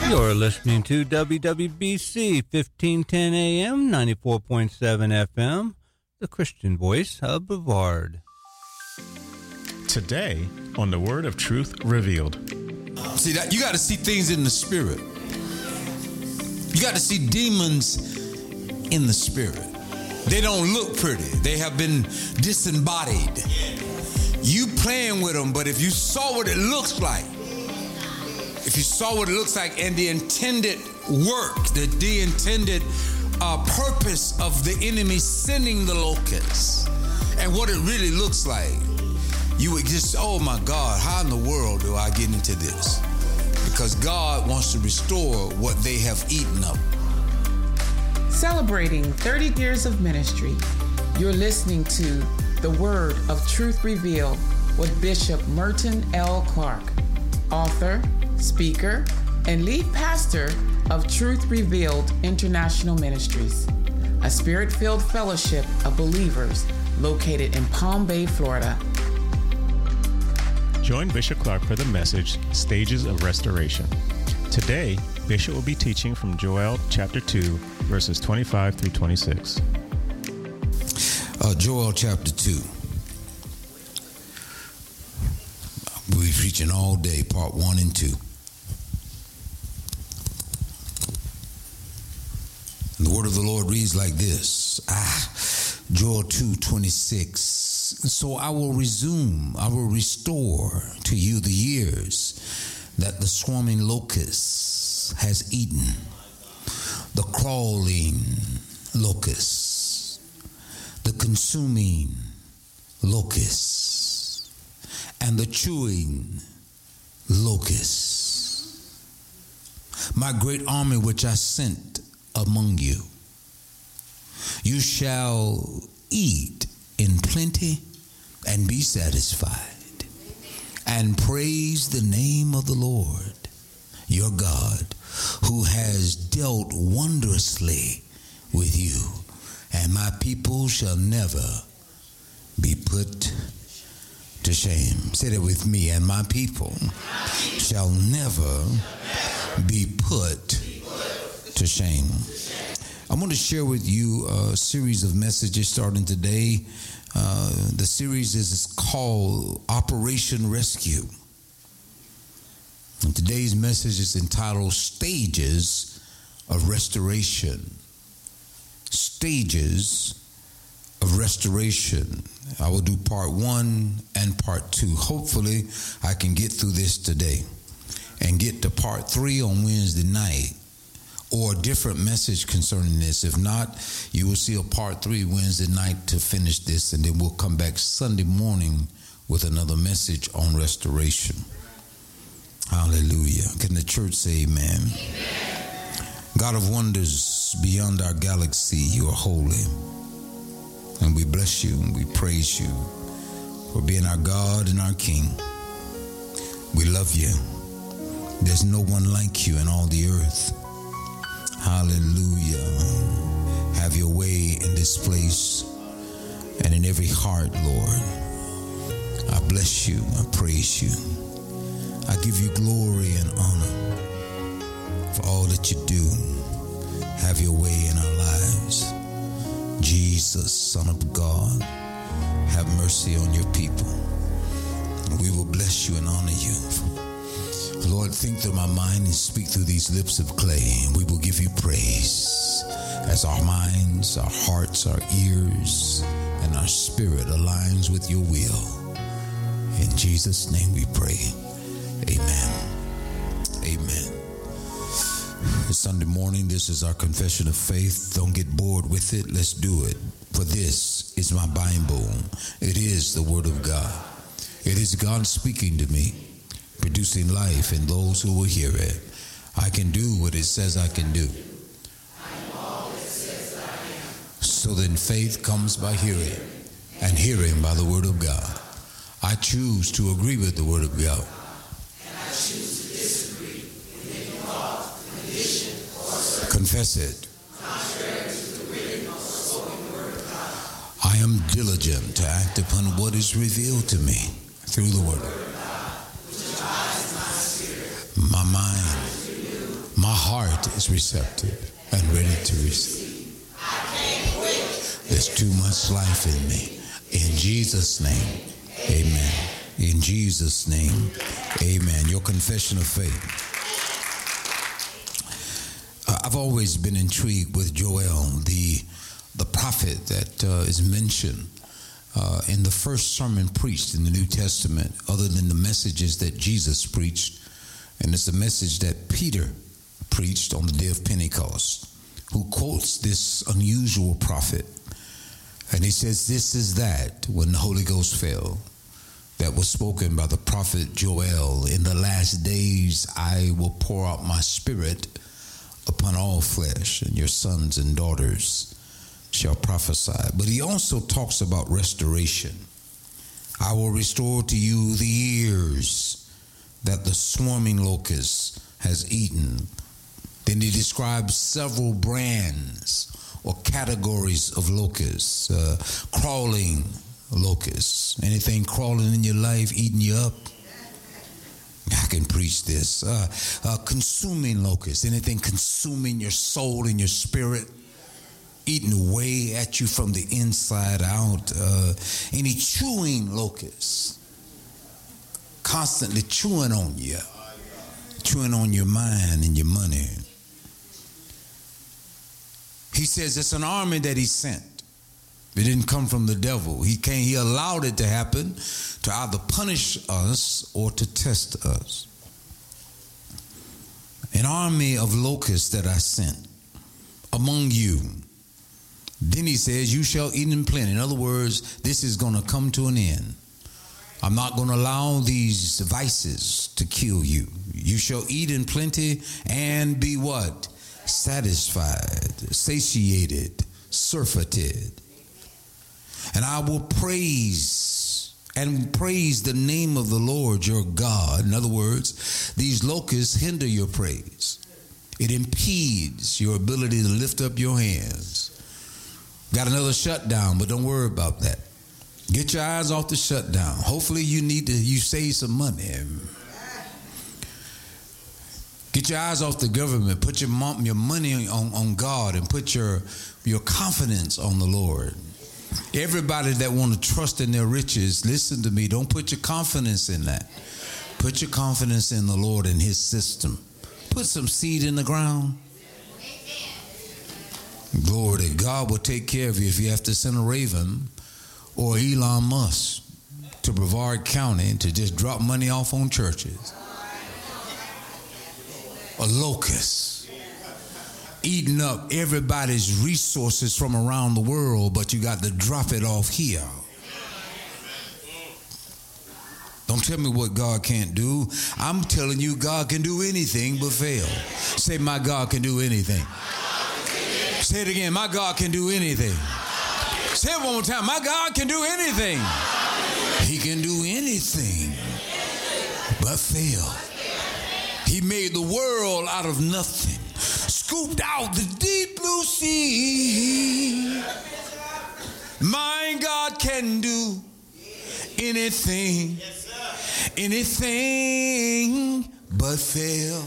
You're listening to WWBC 1510 AM, 94.7 FM, the Christian voice of Brevard. Today on the Word of Truth Revealed. See that you got to see things in the spirit. You got to see demons in the spirit. They don't look pretty. They have been disembodied. You playing with them, but if you saw what it looks like, and the intended work, the intended purpose of the enemy sending the locusts, and what it really looks like, you would just, oh my God, how in the world do I get into this? Because God wants to restore what they have eaten up. Celebrating 30 years of ministry, you're listening to The Word of Truth Revealed with Bishop Merton L. Clark, author, speaker, and lead pastor of Truth Revealed International Ministries, a spirit-filled fellowship of believers located in Palm Bay, Florida. Join Bishop Clark for the message, Stages of Restoration. Today, Bishop will be teaching from Joel chapter 2, verses 25 through 26. Joel chapter 2. We'll be preaching all day, part 1 and 2. And the word of the Lord reads like this. Joel 2:26. So I will restore to you the years that the swarming locust has eaten, the crawling locust, the consuming locust, and the chewing locust. My great army which I sent among you. You shall eat in plenty and be satisfied, and praise the name of the Lord your God, who has dealt wondrously with you, and my people shall never be put to shame. Say that with me. And my people shall never be put to shame. I'm going to share with you a series of messages starting today. The series is called Operation Rescue. And today's message is entitled Stages of Restoration. Stages of Restoration. I will do part 1 and part 2. Hopefully, I can get through this today and get to part 3 on Wednesday night, or a different message concerning this. If not, you will see a part 3 Wednesday night to finish this, and then we'll come back Sunday morning with another message on restoration. Hallelujah. Can the church say amen? Amen. God of wonders beyond our galaxy, you are holy. And we bless you and we praise you for being our God and our King. We love you. There's no one like you in all the earth. Hallelujah. Have your way in this place and in every heart, Lord. I bless you. I praise you. I give you glory and honor for all that you do. Have your way in our lives. Jesus, Son of God, have mercy on your people. We will bless you and honor you. Lord, think through my mind and speak through these lips of clay. We will give you praise as our minds, our hearts, our ears, and our spirit aligns with your will. In Jesus' name we pray. Amen. Amen. It's Sunday morning. This is our confession of faith. Don't get bored with it. Let's do it. For this is my Bible. It is the Word of God. It is God speaking to me, producing life in those who will hear it. I can do what it says I can do. So then faith comes by hearing, and hearing by the Word of God. I choose to agree with the Word of God. And I choose to disagree with any thought, condition, or circumstance. Confess it. Contrary to the written or spoken Word of God. I am diligent to act upon what is revealed to me through the Word of God. My mind, My heart is receptive and ready to receive. There's too much life in me. In Jesus' name, amen. In Jesus' name, amen. Your confession of faith. I've always been intrigued with Joel, the prophet that is mentioned in the first sermon preached in the New Testament, other than the messages that Jesus preached. And it's a message that Peter preached on the day of Pentecost, who quotes this unusual prophet. And he says, this is that when the Holy Ghost fell, that was spoken by the prophet Joel. In the last days, I will pour out my spirit upon all flesh, and your sons and daughters shall prophesy. But he also talks about restoration. I will restore to you the years that the swarming locust has eaten. Then he describes several brands or categories of locusts. Crawling locusts. Anything crawling in your life, eating you up? I can preach this. Consuming locusts. Anything consuming your soul and your spirit, eating away at you from the inside out. Any chewing locusts, constantly chewing on you, chewing on your mind and your money. He says it's an army that he sent. It didn't come from the devil. He allowed it to happen to either punish us or to test us. An army of locusts that I sent among you. Then he says, you shall eat in plenty. In other words, this is going to come to an end. I'm not going to allow these vices to kill you. You shall eat in plenty and be what? Satisfied, satiated, surfeited. And I will praise the name of the Lord your God. In other words, these locusts hinder your praise. It impedes your ability to lift up your hands. Got another shutdown, but don't worry about that. Get your eyes off the shutdown. Hopefully you save some money. Get your eyes off the government. Put your money on God and put your confidence on the Lord. Everybody that want to trust in their riches, listen to me. Don't put your confidence in that. Put your confidence in the Lord and his system. Put some seed in the ground. Glory to God will take care of you if you have to send a Raven or Elon Musk to Brevard County to just drop money off on churches. A locust eating up everybody's resources from around the world, but you got to drop it off here. Don't tell me what God can't do. I'm telling you God can do anything but fail. Say, my God can do anything. Say it again. My God can do anything. Say it one more time. My God can do anything. He can do anything but fail. He made the world out of nothing. Scooped out the deep blue sea. My God can do anything. Anything but fail.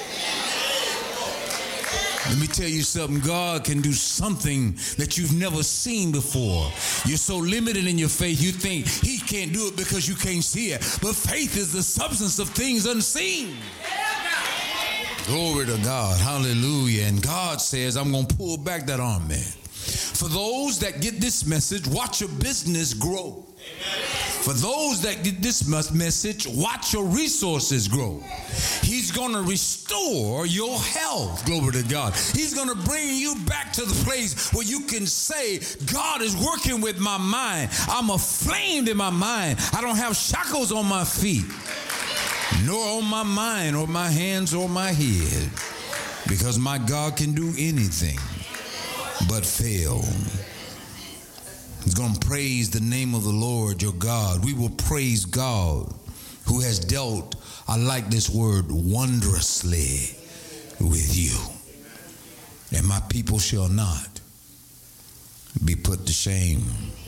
Let me tell you something. God can do something that you've never seen before. You're so limited in your faith, you think he can't do it because you can't see it. But faith is the substance of things unseen. Glory to God. Hallelujah. And God says, I'm going to pull back that army. For those that get this message, watch your business grow. For those that get this message, watch your resources grow. He's going to restore your health. Glory to God. He's going to bring you back to the place where you can say, God is working with my mind. I'm aflamed in my mind. I don't have shackles on my feet, nor on my mind or my hands or my head, because my God can do anything but fail. He's going to praise the name of the Lord your God. We will praise God who has dealt, I like this word, wondrously with you. And my people shall not be put to shame.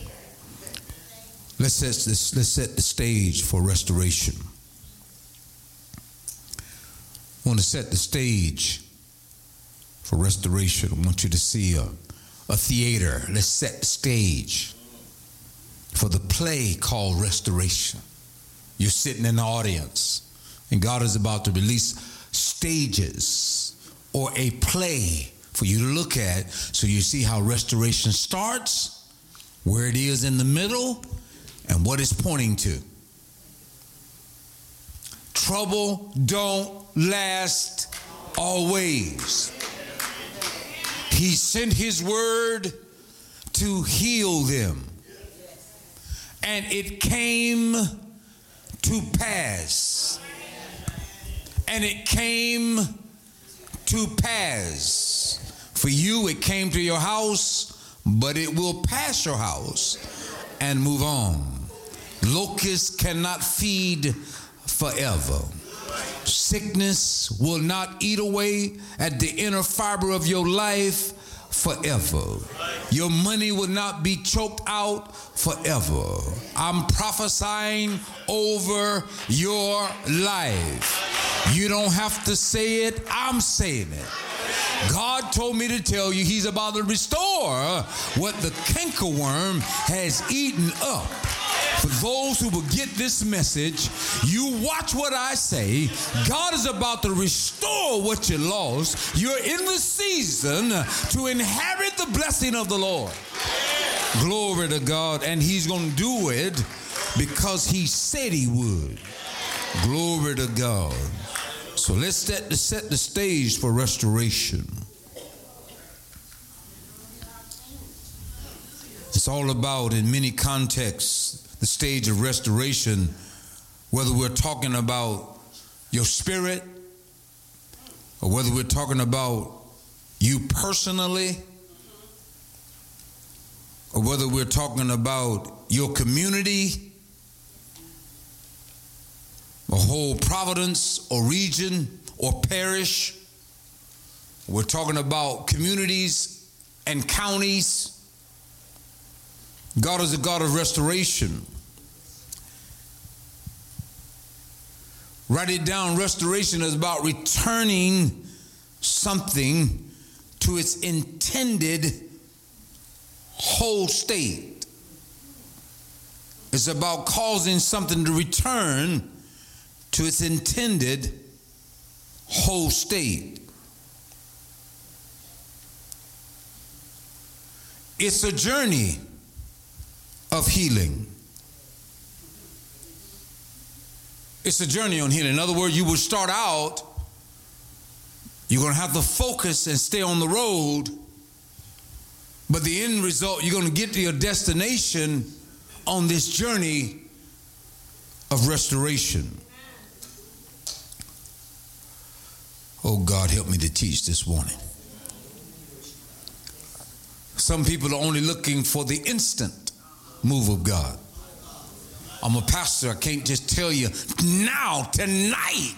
Let's set the stage for restoration. I want to set the stage for restoration. I want you to see a theater. Let's set the stage for the play called Restoration. You're sitting in the audience, and God is about to release stages or a play for you to look at, so you see how restoration starts, where it is in the middle, and what it's pointing to. Trouble don't last always. He sent his word to heal them, and it came to pass. And it came to pass. For you, it came to your house, but it will pass your house and move on. Locusts cannot feed forever. Sickness will not eat away at the inner fiber of your life forever. Your money will not be choked out forever. I'm prophesying over your life. You don't have to say it, I'm saying it. God told me to tell you he's about to restore what the cankerworm has eaten up. For those who will get this message, you watch what I say. God is about to restore what you lost. You're in the season to inherit the blessing of the Lord. Glory to God. And he's going to do it because he said he would. Glory to God. So let's set the stage for restoration. It's all about, in many contexts, the stage of restoration, whether we're talking about your spirit or whether we're talking about you personally or whether we're talking about your community, a whole province or region or parish. We're talking about communities and counties. God is a God of restoration. Write it down. Restoration is about returning something to its intended whole state. It's about causing something to return to its intended whole state. It's a journey of healing. It's a journey on healing. In other words, you will start out, you're going to have to focus and stay on the road, but the end result, you're going to get to your destination on this journey of restoration. Oh, God, help me to teach this morning. Some people are only looking for the instant move of God. I'm a pastor. I can't just tell you now, tonight.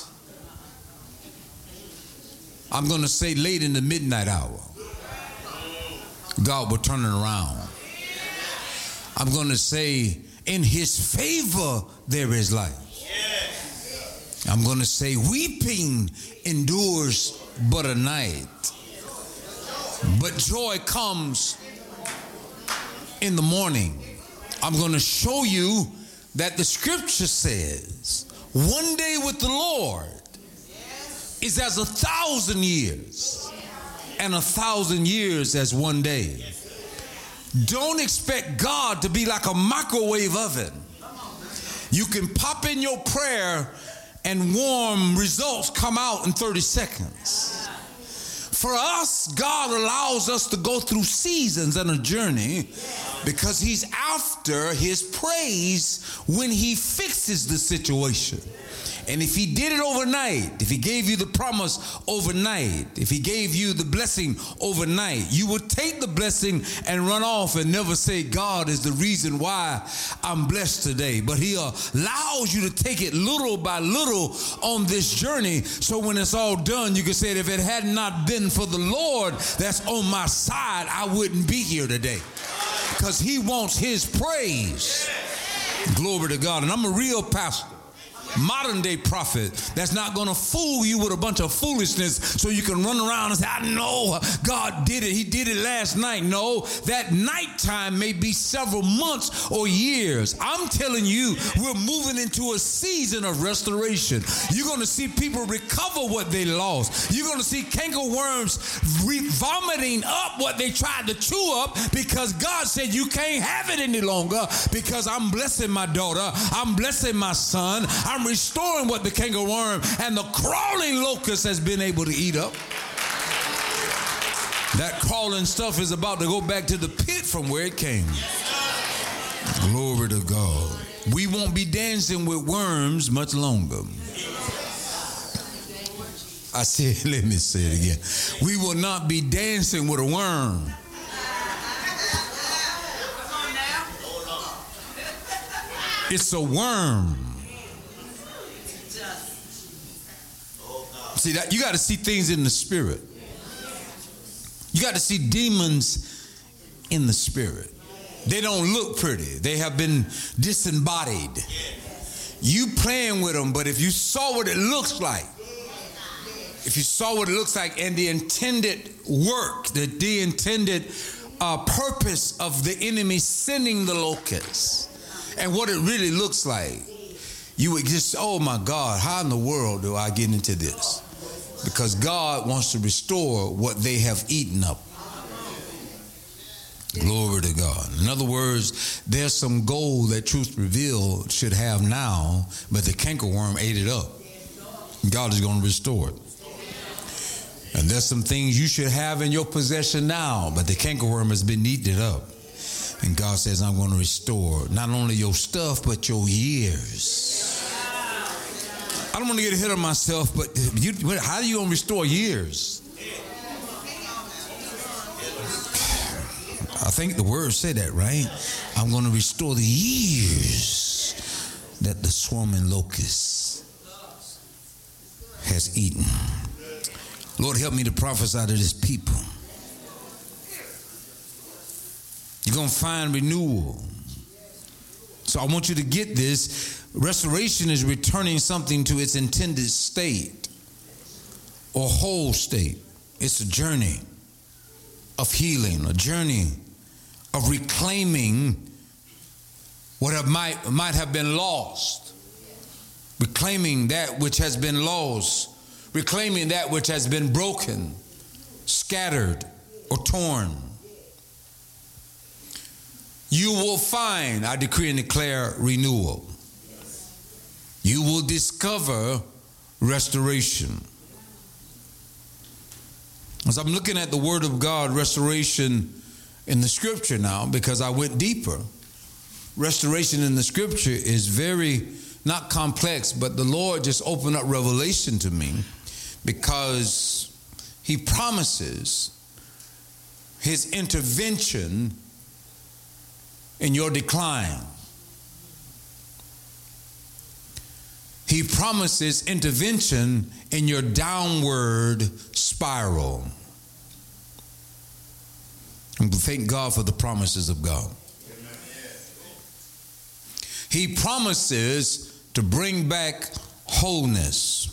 I'm going to say late in the midnight hour, God will turn it around. I'm going to say in his favor there is life. I'm going to say weeping endures but a night, but joy comes in the morning. I'm going to show you that the scripture says one day with the Lord is as 1,000 years, and 1,000 years as one day. Don't expect God to be like a microwave oven. You can pop in your prayer and warm results come out in 30 seconds. For us, God allows us to go through seasons and a journey because he's after his praise when he fixes the situation. And if he did it overnight, if he gave you the promise overnight, if he gave you the blessing overnight, you would take the blessing and run off and never say, God is the reason why I'm blessed today. But he allows you to take it little by little on this journey. So when it's all done, you can say, if it had not been for the Lord that's on my side, I wouldn't be here today. Because he wants his praise. Glory to God. And I'm a real pastor. modern day prophet that's not going to fool you with a bunch of foolishness so you can run around and say, I know God did it. He did it last night. No, that nighttime may be several months or years. I'm telling you, we're moving into a season of restoration. You're going to see people recover what they lost. You're going to see cankerworms vomiting up what they tried to chew up, because God said you can't have it any longer, because I'm blessing my daughter. I'm blessing my son. I'm restoring what the cankerworm and the crawling locust has been able to eat up. That crawling stuff is about to go back to the pit from where it came. Glory to God. We won't be dancing with worms much longer. I said, let me say it again. We will not be dancing with a worm. It's a worm. See that? You got to see things in the spirit. You got to see demons in the spirit. They don't look pretty. They have been disembodied. You playing with them, but if you saw what it looks like, and the intended work, the intended purpose of the enemy sending the locusts, and what it really looks like, you would just, oh my God, how in the world do I get into this? Because God wants to restore what they have eaten up. Glory to God. In other words, there's some gold that Truth Revealed should have now, but the cankerworm ate it up. God is going to restore it. And there's some things you should have in your possession now, but the cankerworm has been eating it up. And God says, I'm going to restore not only your stuff, but your years. I don't want to get ahead of myself, but how are you going to restore years? I think the word said that, right? I'm going to restore the years that the swarming locust has eaten. Lord, help me to prophesy to this people. You're going to find renewal. So I want you to get this. Restoration is returning something to its intended state or whole state. It's a journey of healing, a journey of reclaiming what might have been lost, reclaiming that which has been lost, reclaiming that which has been broken, scattered, or torn. You will find, I decree and declare, renewal. You will discover restoration. As I'm looking at the Word of God, restoration in the Scripture now, because I went deeper. Restoration in the Scripture is very, not complex, but the Lord just opened up revelation to me, because He promises His intervention in your decline. He promises intervention in your downward spiral. And thank God for the promises of God. He promises to bring back wholeness.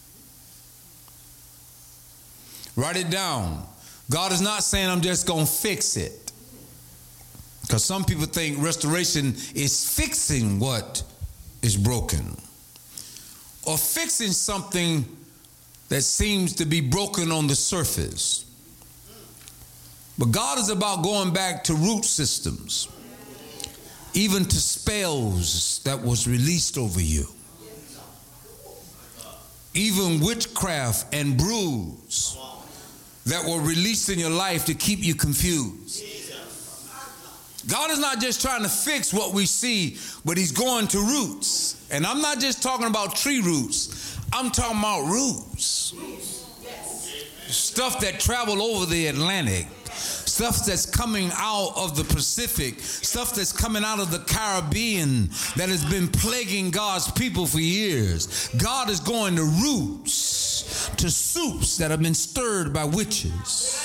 Write it down. God is not saying I'm just going to fix it. Because some people think restoration is fixing what is broken, or fixing something that seems to be broken on the surface. But God is about going back to root systems, even to spells that was released over you, even witchcraft and brews that were released in your life to keep you confused. God is not just trying to fix what we see, but He's going to roots. And I'm not just talking about tree roots. I'm talking about roots. Stuff that travel over the Atlantic. Stuff that's coming out of the Pacific. Stuff that's coming out of the Caribbean that has been plaguing God's people for years. God is going to roots, to soups that have been stirred by witches.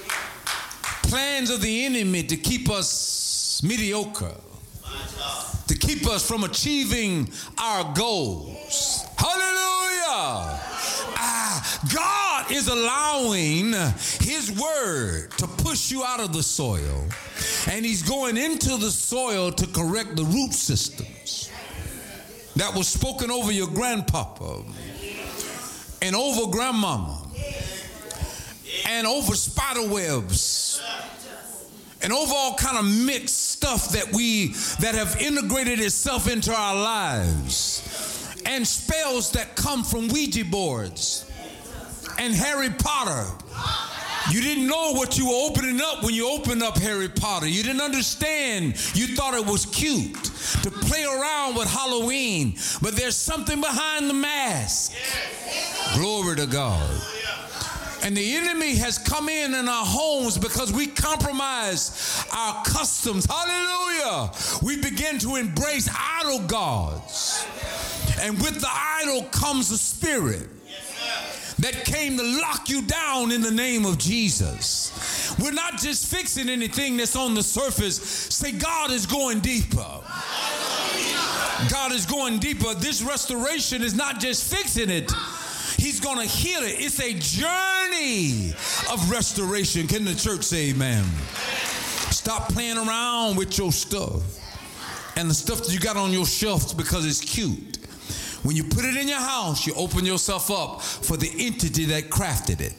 Plans of the enemy to keep us mediocre, to to keep us from achieving our goals. Hallelujah. God is allowing his word to push you out of the soil, and he's going into the soil to correct the root systems that was spoken over your grandpapa and over grandmama and over spider webs and over all kind of mixed stuff that have integrated itself into our lives, and spells that come from Ouija boards and Harry Potter. You didn't know what you were opening up when you opened up Harry Potter. You didn't understand. You thought it was cute to play around with Halloween, but there's something behind the mask. Glory to God. And the enemy has come in our homes because we compromise our customs. Hallelujah. We begin to embrace idol gods. And with the idol comes the spirit that came to lock you down in the name of Jesus. We're not just fixing anything that's on the surface. Say, God is going deeper. God is going deeper. This restoration is not just fixing it. He's going to heal it. It's a journey of restoration. Can the church say amen? Stop playing around with your stuff and the stuff that you got on your shelves because it's cute. When you put it in your house, you open yourself up for the entity that crafted it.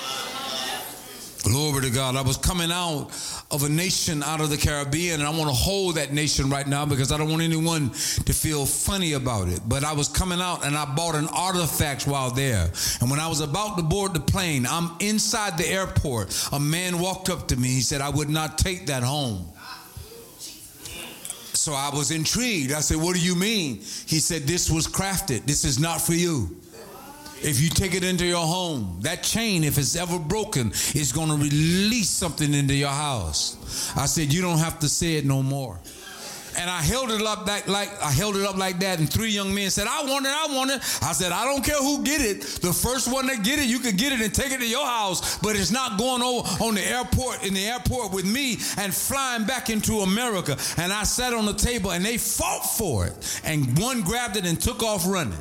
Glory to God. I was coming out of a nation out of the Caribbean, and I want to hold that nation right now because I don't want anyone to feel funny about it. But I was coming out, and I bought an artifact while there. And when I was about to board the plane, I'm inside the airport. A man walked up to me. He said, I would not take that home. So I was intrigued. I said, what do you mean? He said, this was crafted. This is not for you. If you take it into your home, that chain, if it's ever broken, is going to release something into your house. I said, you don't have to say it no more. And I held it up like that, and 3 young men said, I want it. I said, I don't care who get it. The first one that get it, you can get it and take it to your house, but it's not going over in the airport with me and flying back into America. And I sat on the table, and they fought for it, and one grabbed it and took off running.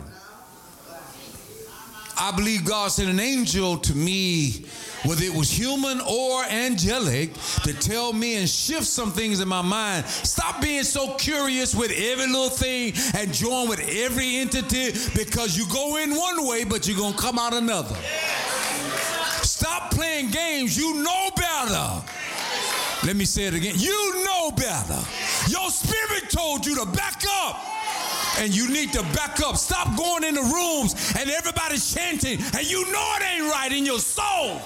I believe God sent an angel to me, whether it was human or angelic, to tell me and shift some things in my mind. Stop being so curious with every little thing and join with every entity, because you go in one way, but you're going to come out another. Stop playing games. You know better. Let me say it again. You know better. Your spirit told you to back up. And you need to back up. Stop going in the rooms and everybody's chanting and you know it ain't right in your soul.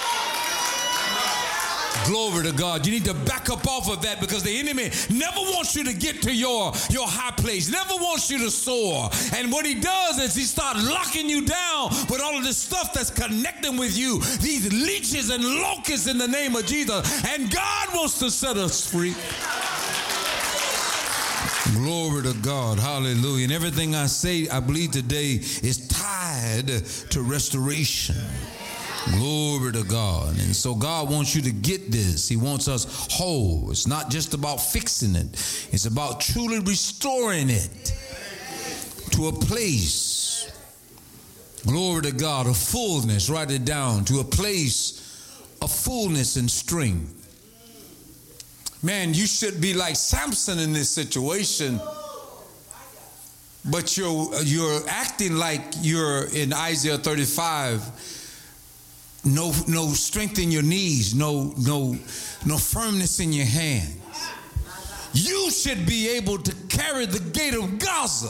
Glory to God. You need to back up off of that, because the enemy never wants you to get to your high place, never wants you to soar. And what he does is he starts locking you down with all of this stuff that's connecting with you, these leeches and locusts in the name of Jesus. And God wants to set us free. Glory to God. Hallelujah. And everything I say, I believe today, is tied to restoration. Glory to God. And so God wants you to get this. He wants us whole. It's not just about fixing it. It's about truly restoring it to a place, glory to God, of fullness. Write it down. To a place of fullness and strength. Man, you should be like Samson in this situation, but you're acting like you're in Isaiah 35. No strength in your knees, no firmness in your hands. You should be able to carry the gate of Gaza.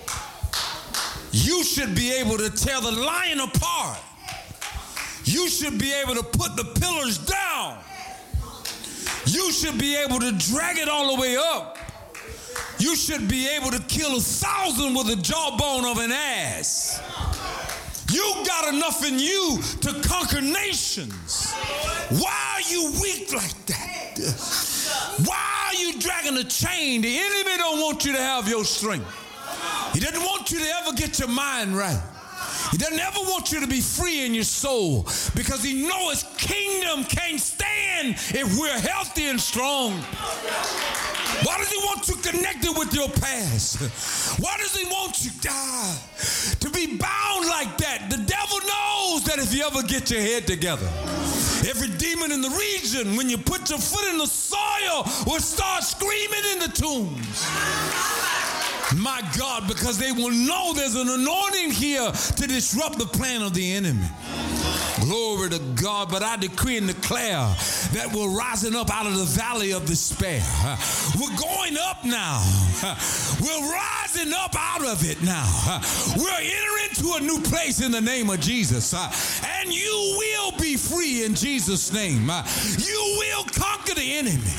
You should be able to tear the lion apart. You should be able to put the pillars down. You should be able to drag it all the way up. You should be able to kill 1,000 with the jawbone of an ass. You got enough in you to conquer nations. Why are you weak like that? Why are you dragging a chain? The enemy don't want you to have your strength. He doesn't want you to ever get your mind right. He doesn't ever want you to be free in your soul, because he knows his kingdom can't stand if we're healthy and strong. Why does he want you connected with your past? Why does he want you to be bound like that? The devil knows that if you ever get your head together, every demon in the region, when you put your foot in the soil, will start screaming in the tombs. My God, because they will know there's an anointing here to disrupt the plan of the enemy. Glory to God. But I decree and declare that we're rising up out of the valley of despair. We're going up now. We're rising up out of it now. We're entering into a new place in the name of Jesus. And you will be free in Jesus' name. You will conquer the enemy.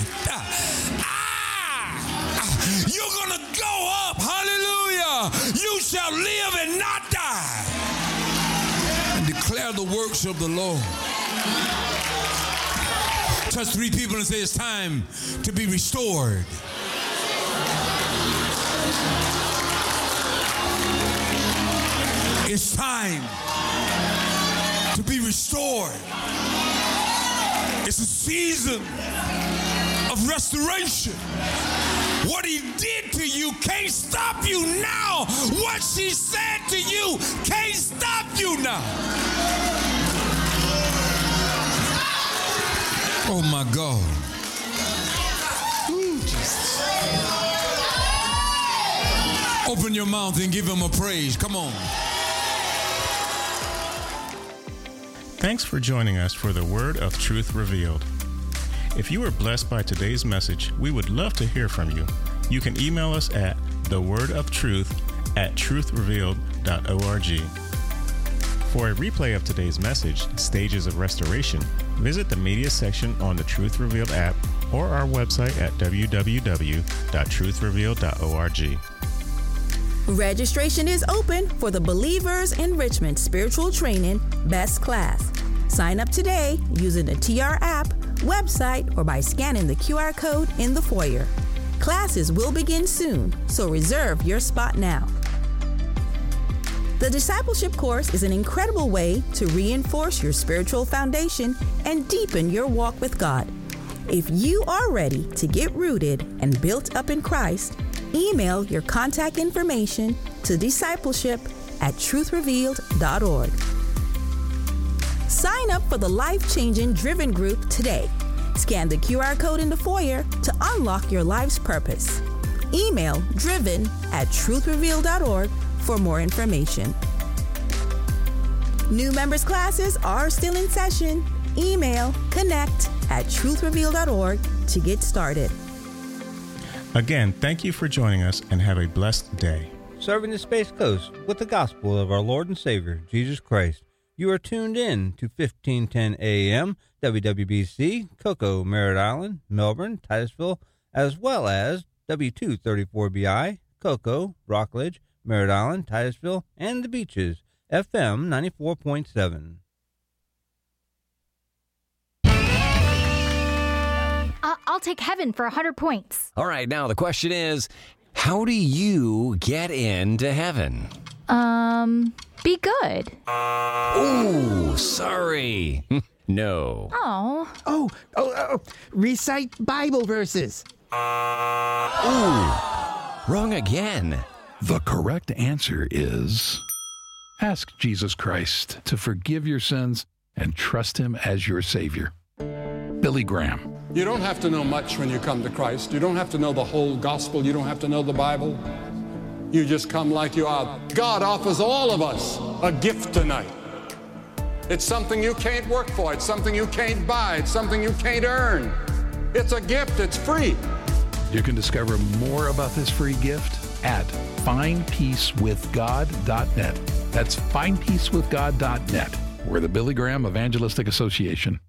You're going to go up. Hallelujah. You shall live and not die. And declare the works of the Lord. Touch 3 people and say it's time to be restored. It's time to be restored. It's a season of restoration. What he did to you can't stop you now. What she said to you can't stop you now. Oh my God. Ooh, Jesus. Open your mouth and give him a praise. Come on. Thanks for joining us for the Word of Truth Revealed. If you were blessed by today's message, we would love to hear from you. You can email us at thewordofTruth@truthrevealed.org. For a replay of today's message, Stages of Restoration, visit the media section on the Truth Revealed app or our website at www.truthrevealed.org. Registration is open for the Believers Enrichment Spiritual Training Best Class. Sign up today using the TR app, website, or by scanning the QR code in the foyer. Classes will begin soon, so reserve your spot now. The Discipleship Course is an incredible way to reinforce your spiritual foundation and deepen your walk with God. If you are ready to get rooted and built up in Christ, email your contact information to discipleship@truthrevealed.org. Sign up for the Life-Changing Driven Group today. Scan the QR code in the foyer to unlock your life's purpose. Email driven@truthrevealed.org for more information. New members classes are still in session. Email connect@truthrevealed.org to get started. Again, thank you for joining us and have a blessed day. Serving the Space Coast with the gospel of our Lord and Savior, Jesus Christ. You are tuned in to 1510 AM, WWBC, Cocoa, Merritt Island, Melbourne, Titusville, as well as W234BI, Cocoa, Rockledge, Merritt Island, Titusville, and the Beaches, FM 94.7. I'll take heaven for 100 points. All right, now the question is, how do you get into heaven? Be good. Ooh, sorry. No. Oh. Recite Bible verses. Ooh, wrong again. The correct answer is ask Jesus Christ to forgive your sins and trust him as your Savior. Billy Graham. You don't have to know much when you come to Christ. You don't have to know the whole gospel. You don't have to know the Bible. You just come like you are. God offers all of us a gift tonight. It's something you can't work for. It's something you can't buy. It's something you can't earn. It's a gift. It's free. You can discover more about this free gift at findpeacewithgod.net. That's findpeacewithgod.net. We're the Billy Graham Evangelistic Association.